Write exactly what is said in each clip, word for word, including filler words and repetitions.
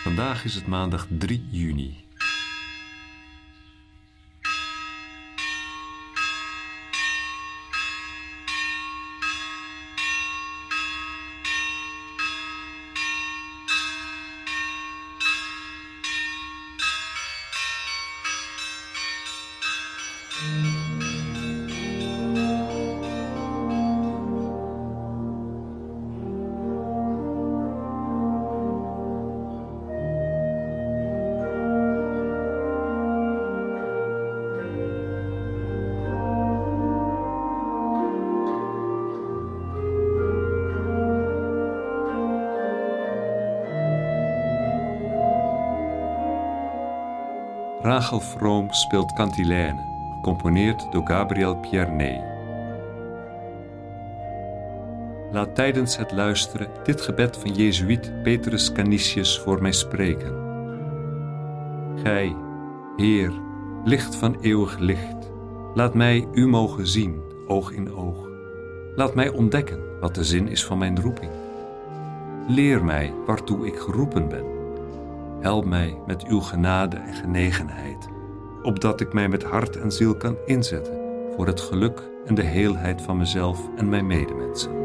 Vandaag is het maandag drie juni. Rachel Vroom speelt Cantilène, gecomponeerd door Gabriel Pierney. Laat tijdens het luisteren dit gebed van Jezuïet Petrus Canisius voor mij spreken. Gij, Heer, licht van eeuwig licht, laat mij u mogen zien, oog in oog. Laat mij ontdekken wat de zin is van mijn roeping. Leer mij waartoe ik geroepen ben. Help mij met uw genade en genegenheid, opdat ik mij met hart en ziel kan inzetten voor het geluk en de heelheid van mezelf en mijn medemensen.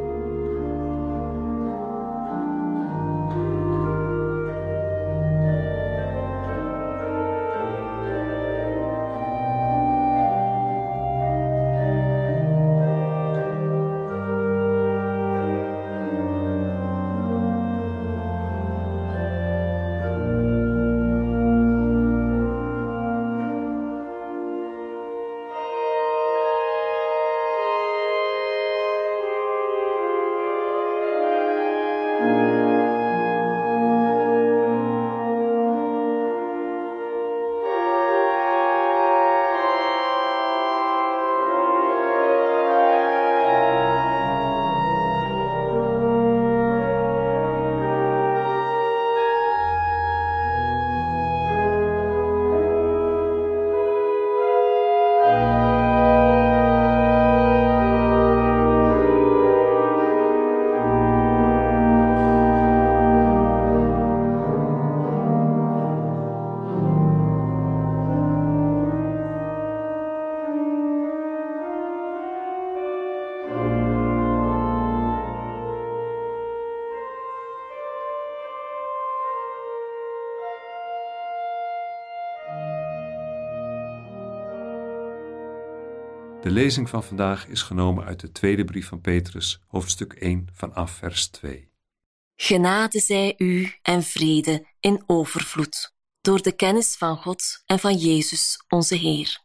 De lezing van vandaag is genomen uit de tweede brief van Petrus, hoofdstuk één, vanaf vers twee. Genade zij u en vrede in overvloed, door de kennis van God en van Jezus, onze Heer.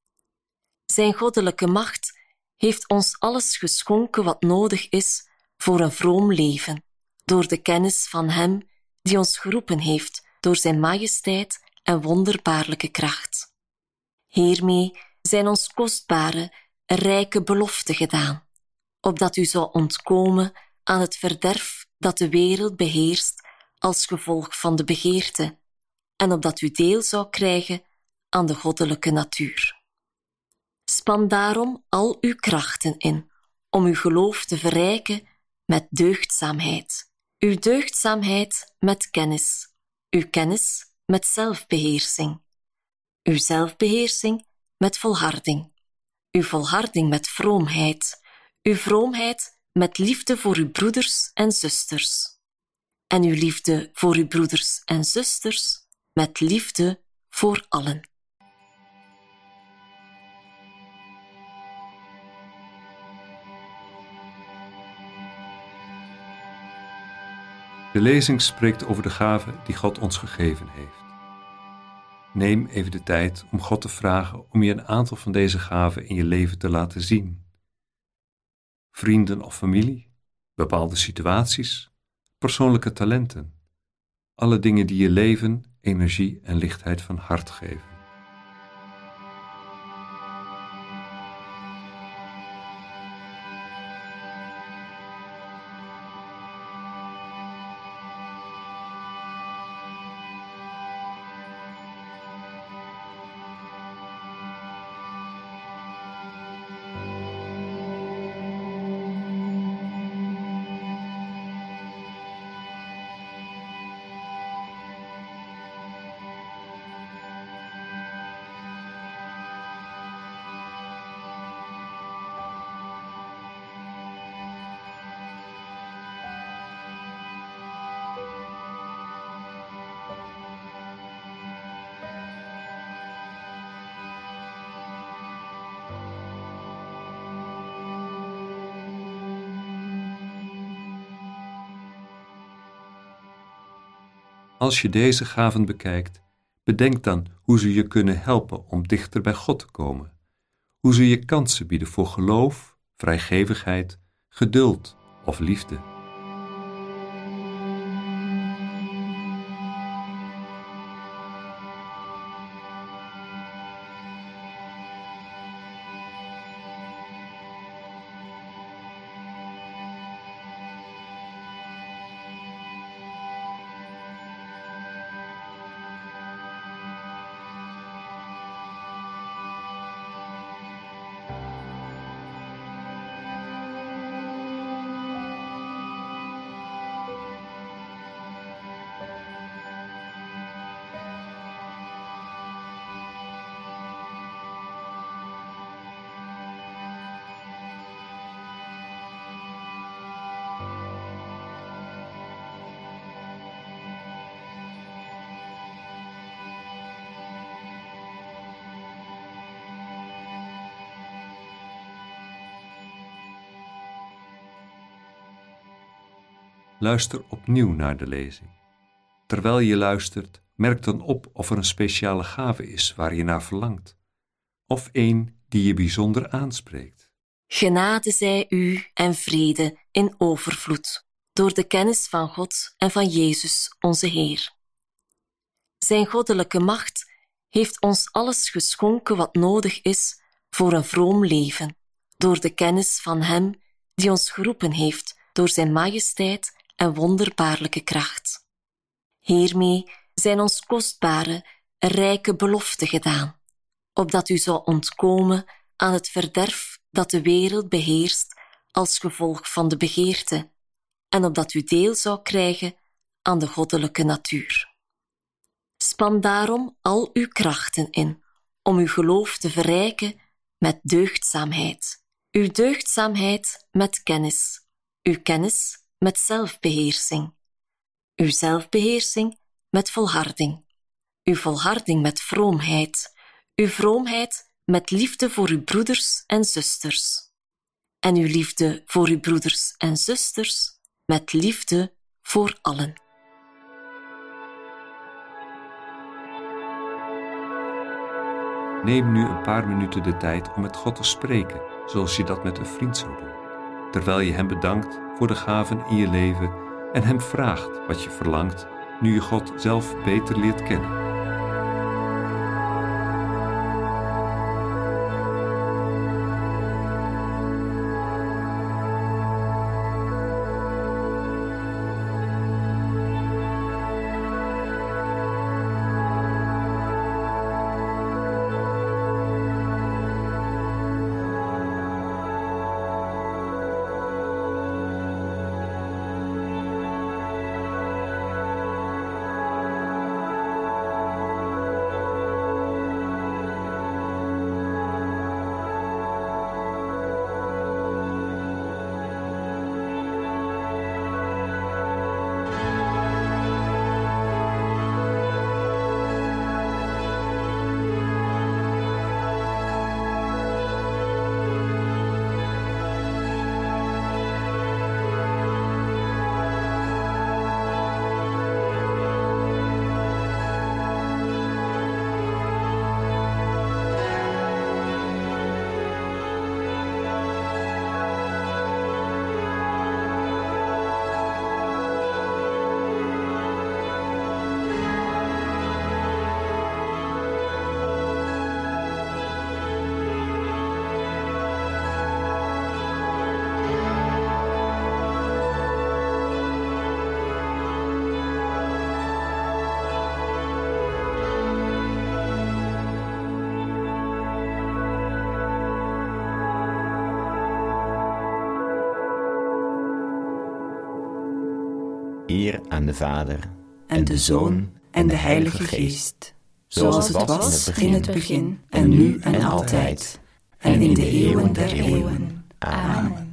Zijn goddelijke macht heeft ons alles geschonken wat nodig is voor een vroom leven, door de kennis van Hem die ons geroepen heeft door zijn majesteit en wonderbaarlijke kracht. Hiermee zijn ons kostbare, rijke beloften gedaan, opdat u zou ontkomen aan het verderf dat de wereld beheerst als gevolg van de begeerte, en opdat u deel zou krijgen aan de goddelijke natuur. Span daarom al uw krachten in, om uw geloof te verrijken met deugdzaamheid, uw deugdzaamheid met kennis, uw kennis met zelfbeheersing, uw zelfbeheersing met volharding, uw volharding met vroomheid, uw vroomheid met liefde voor uw broeders en zusters, en uw liefde voor uw broeders en zusters met liefde voor allen. De lezing spreekt over de gave die God ons gegeven heeft. Neem even de tijd om God te vragen om je een aantal van deze gaven in je leven te laten zien. Vrienden of familie, bepaalde situaties, persoonlijke talenten. Alle dingen die je leven, energie en lichtheid van hart geven. Als je deze gaven bekijkt, bedenk dan hoe ze je kunnen helpen om dichter bij God te komen. Hoe ze je kansen bieden voor geloof, vrijgevigheid, geduld of liefde. Luister opnieuw naar de lezing. Terwijl je luistert, merk dan op of er een speciale gave is waar je naar verlangt, of een die je bijzonder aanspreekt. Genade zij u en vrede in overvloed, door de kennis van God en van Jezus onze Heer. Zijn goddelijke macht heeft ons alles geschonken wat nodig is voor een vroom leven, door de kennis van Hem die ons geroepen heeft door zijn majesteit en wonderbaarlijke kracht. Hiermee zijn ons kostbare, rijke beloften gedaan, opdat u zou ontkomen aan het verderf dat de wereld beheerst als gevolg van de begeerte, en opdat u deel zou krijgen aan de goddelijke natuur. Span daarom al uw krachten in, om uw geloof te verrijken met deugdzaamheid, uw deugdzaamheid met kennis, uw kennis met zelfbeheersing, uw zelfbeheersing met volharding, uw volharding met vroomheid, uw vroomheid met liefde voor uw broeders en zusters, en uw liefde voor uw broeders en zusters met liefde voor allen. Neem nu een paar minuten de tijd om met God te spreken, zoals je dat met een vriend zou doen, terwijl je hem bedankt voor de gaven in je leven en hem vraagt wat je verlangt, nu je God zelf beter leert kennen. Eer aan de Vader, en de Zoon, en de Heilige Geest, zoals het was in het begin, en nu en altijd, en in de eeuwen der eeuwen. Amen.